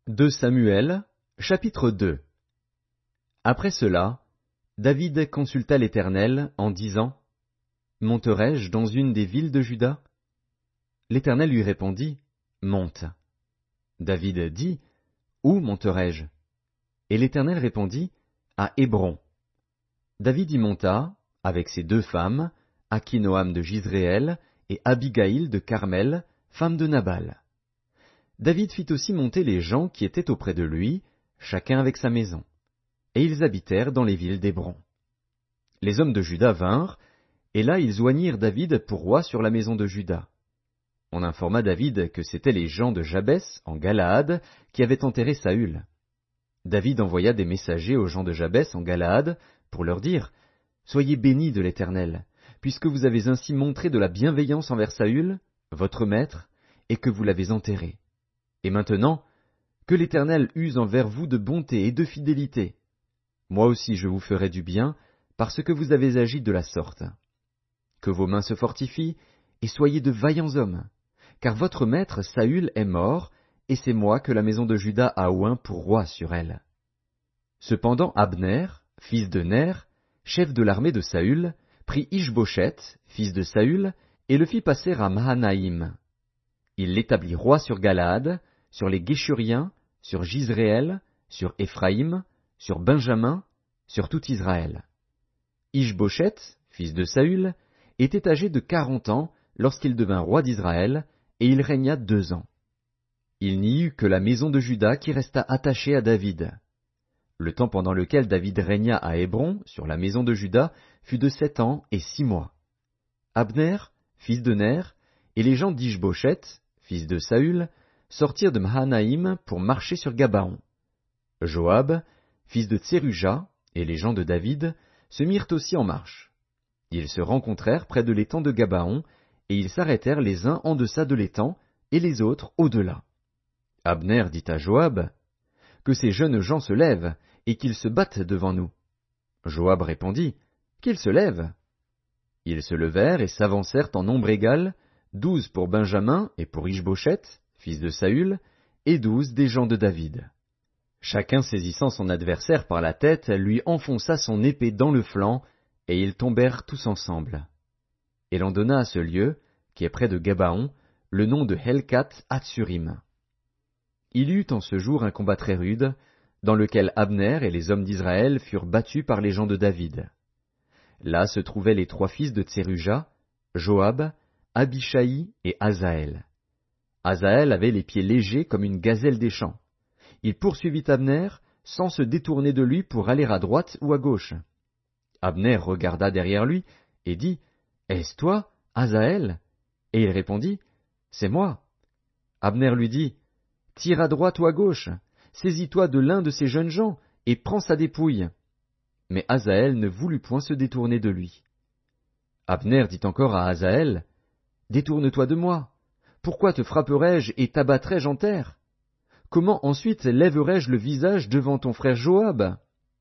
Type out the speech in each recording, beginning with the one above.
2 Samuel, chapitre 2. Après cela, David consulta l'Éternel en disant, « Monterai-je dans une des villes de Juda ?» L'Éternel lui répondit, « Monte. » David dit, « Où monterai-je » Et l'Éternel répondit, « À Hébron. » David y monta, avec ses 2 femmes, Akinoam de Jizréel et Abigaïl de Carmel, femme de Nabal. David fit aussi monter les gens qui étaient auprès de lui, chacun avec sa maison. Et ils habitèrent dans les villes d'Hébron. Les hommes de Juda vinrent, et là ils oignirent David pour roi sur la maison de Juda. On informa David que c'étaient les gens de Jabès, en Galaad, qui avaient enterré Saül. David envoya des messagers aux gens de Jabès, en Galaad, pour leur dire, « Soyez bénis de l'Éternel, puisque vous avez ainsi montré de la bienveillance envers Saül, votre maître, et que vous l'avez enterré. Et maintenant, que l'Éternel use envers vous de bonté et de fidélité. Moi aussi je vous ferai du bien, parce que vous avez agi de la sorte. Que vos mains se fortifient, et soyez de vaillants hommes, car votre maître Saül est mort, et c'est moi que la maison de Juda a oint pour roi sur elle. » Cependant Abner, fils de Ner, chef de l'armée de Saül, prit Ish-Boshet, fils de Saül, et le fit passer à Mahanaïm. Il l'établit roi sur Galaad, sur les Guéshuriens, sur Jizréel, sur Éphraïm, sur Benjamin, sur tout Israël. Ish-Boshet, fils de Saül, était âgé de 40 ans lorsqu'il devint roi d'Israël, et il régna 2 ans. Il n'y eut que la maison de Juda qui resta attachée à David. Le temps pendant lequel David régna à Hébron, sur la maison de Juda, fut de 7 ans et 6 mois. Abner, fils de Ner, et les gens d'Ish-Boshet, fils de Saül, sortirent de Mahanaïm pour marcher sur Gabaon. Joab, fils de Tseruja, et les gens de David, se mirent aussi en marche. Ils se rencontrèrent près de l'étang de Gabaon, et ils s'arrêtèrent les uns en deçà de l'étang, et les autres au-delà. Abner dit à Joab, « Que ces jeunes gens se lèvent, et qu'ils se battent devant nous. » Joab répondit, « Qu'ils se lèvent. » Ils se levèrent et s'avancèrent en nombre égal, 12 pour Benjamin et pour Ish-Boshet, fils de Saül, et 12 des gens de David. Chacun saisissant son adversaire par la tête, lui enfonça son épée dans le flanc, et ils tombèrent tous ensemble. Et l'on donna à ce lieu, qui est près de Gabaon, le nom de Helkat Hatsurim. Il y eut en ce jour un combat très rude, dans lequel Abner et les hommes d'Israël furent battus par les gens de David. Là se trouvaient les 3 fils de Tseruja, Joab, Abishai et Asaël. Asaël avait les pieds légers comme une gazelle des champs. Il poursuivit Abner, sans se détourner de lui pour aller à droite ou à gauche. Abner regarda derrière lui et dit, « Est-ce toi, Asaël ?» Et il répondit, « C'est moi. » Abner lui dit, « Tire à droite ou à gauche, saisis-toi de l'un de ces jeunes gens et prends sa dépouille. » Mais Asaël ne voulut point se détourner de lui. Abner dit encore à Asaël, « Détourne-toi de moi. Pourquoi te frapperais-je et t'abattrais-je en terre? Comment ensuite lèverais-je le visage devant ton frère Joab ?»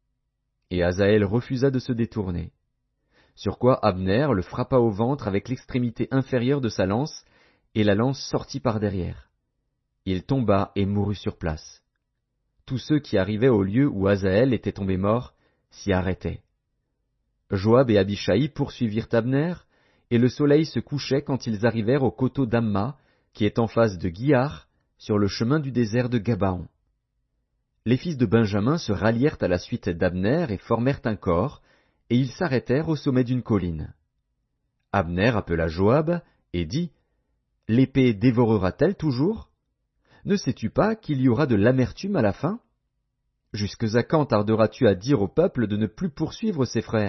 Et Asaël refusa de se détourner. Sur quoi Abner le frappa au ventre avec l'extrémité inférieure de sa lance, et la lance sortit par derrière. Il tomba et mourut sur place. Tous ceux qui arrivaient au lieu où Asaël était tombé mort s'y arrêtaient. Joab et Abishai poursuivirent Abner, et le soleil se couchait quand ils arrivèrent au coteau d'Amma, qui est en face de Guiar, sur le chemin du désert de Gabaon. Les fils de Benjamin se rallièrent à la suite d'Abner et formèrent un corps, et ils s'arrêtèrent au sommet d'une colline. Abner appela Joab et dit, « L'épée dévorera-t-elle toujours? Ne sais-tu pas qu'il y aura de l'amertume à la fin? Jusque à quand tarderas-tu à dire au peuple de ne plus poursuivre ses frères? »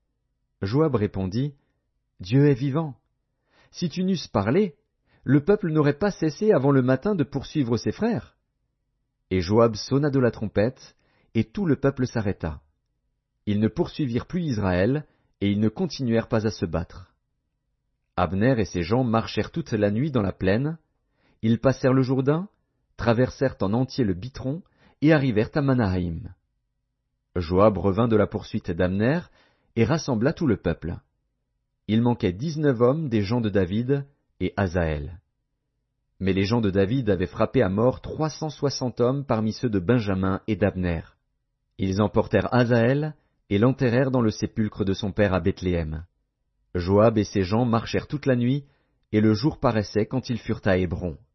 Joab répondit, « Dieu est vivant. Si tu n'eusses parlé, le peuple n'aurait pas cessé avant le matin de poursuivre ses frères. » Et Joab sonna de la trompette, et tout le peuple s'arrêta. Ils ne poursuivirent plus Israël, et ils ne continuèrent pas à se battre. Abner et ses gens marchèrent toute la nuit dans la plaine, ils passèrent le Jourdain, traversèrent en entier le Bitron, et arrivèrent à Mahanaïm. Joab revint de la poursuite d'Abner, et rassembla tout le peuple. Il manquait 19 hommes des gens de David, et Asaël. Mais les gens de David avaient frappé à mort 360 hommes parmi ceux de Benjamin et d'Abner. Ils emportèrent Asaël et l'enterrèrent dans le sépulcre de son père à Bethléem. Joab et ses gens marchèrent toute la nuit, et le jour paraissait quand ils furent à Hébron.